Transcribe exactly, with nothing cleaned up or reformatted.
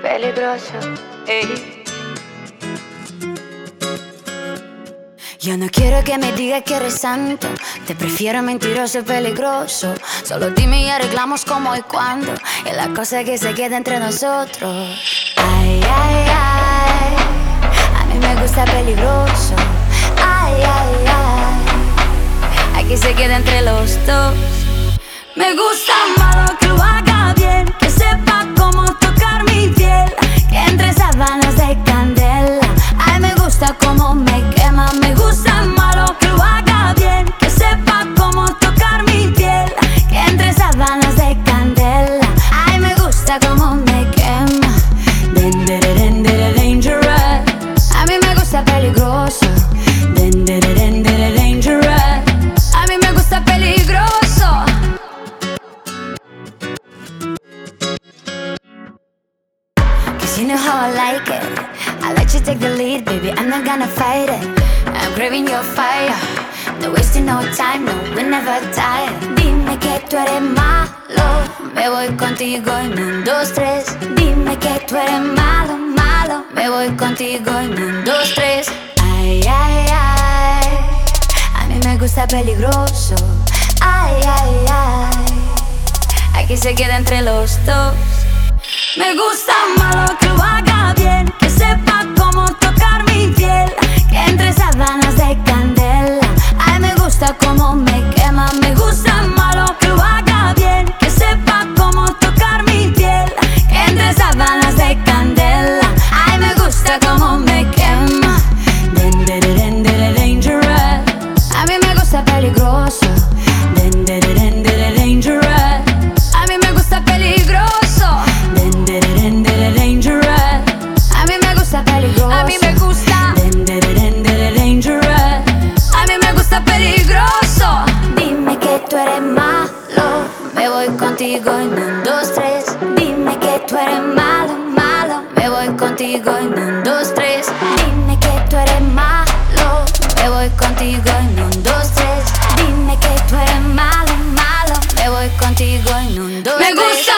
peligroso. Ey. Yo no quiero que me digas que eres santo. Te prefiero mentiroso y peligroso. Solo dime y arreglamos cómo y cuándo. Y la cosa que se queda entre nosotros. Ay, ay, ay. A mí me gusta peligroso. Ay, ay, ay. Aquí se queda entre los dos. Me gusta malo, que lo haga bien, que sepa cómo tocar mi piel, que entre sábanas de candela. Ay, me gusta cómo me quema. Me gusta malo, que lo haga bien, que sepa cómo tocar mi piel, que entre sábanas de candela. Ay, me gusta cómo me quema. Dangerous. A mí me gusta peligroso. Dangerous. A mí me gusta peligroso. You know how I like it. I let you take the lead, baby, I'm not gonna fight it. I'm craving your fire. No wasting no time, no, we never tired. Dime que tú eres malo. Me voy contigo en un, dos, tres. Dime que tú eres malo, malo. Me voy contigo en un, dos, tres. Ay, ay, ay. A mí me gusta peligroso. Ay, ay, ay. Aquí se queda entre los dos. Me gusta malo, que lo haga bien, que sepa cómo tocar mi piel, que entre sábanas de candela. Ay, me gusta cómo me quema. Me gusta malo, que lo haga bien, que sepa cómo tocar mi piel, que entre sábanas de candela. Ay, me gusta cómo me quema. Dangerous. A mí me gusta peligroso. Dangerous. A mí me gusta peligroso. A mí me gusta peligroso. A mí me gusta. Dangerous. A mí me gusta peligroso. Dime que tú eres malo. Me voy contigo en un, dos, tres. Dime que tú eres malo, malo. Me voy contigo en un, dos, tres. Dime que tú eres malo. Me voy contigo en un, dos, tres. Dime que tú eres malo, malo. Me voy contigo en un, dos, tres. Me gusta